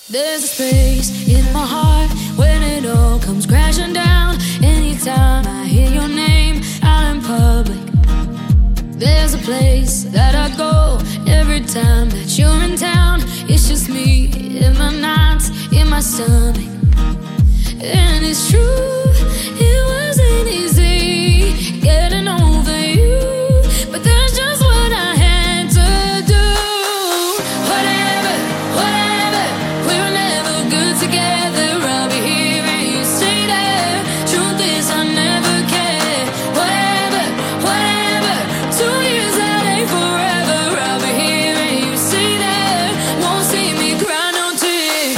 There's a space in my heart when it all comes crashing down. Anytime I hear your name out in public, there's a place that I go every time that you're in town. It's just me in my nights, in my stomach. And it's true, it wasn't easy getting over you, but that's just what I had to do. Whatever, whatever, we were never good together. I'll be here and you stay there. Truth is I never cared. Whatever, whatever, 2 years that ain't forever. I'll be here and you stay there. Won't see me cry no tears.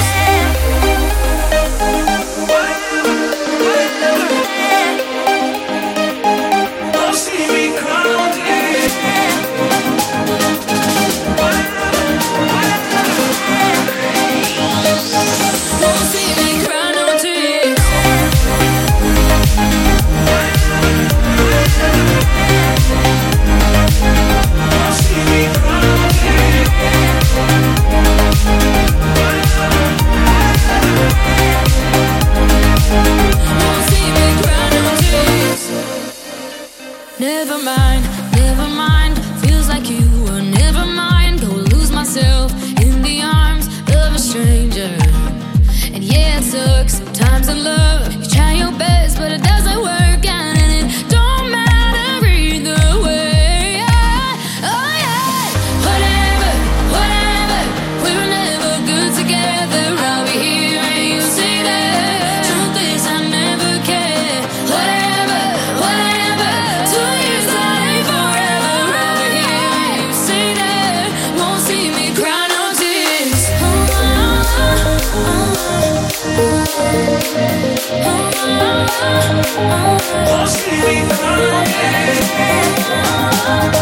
Won't see me cry no tears. Won't see me cry no tears. Won't see me cry no tears. Won't see me cry no tears. Never mind, never mind. Feels like you were never mine. Go lose myself in the arms of a stranger. And yeah, it sucks sometimes in love. You try your best, but it doesn't work out, and it don't matter either way. Oh yeah, whatever, whatever. We were never good together. I'll be here and you stay there. Truth is I never cared. Whatever, whatever. 2 years that ain't forever. I'll be here and you stay there. Won't see me cry no tears. Won't see me cry no tears.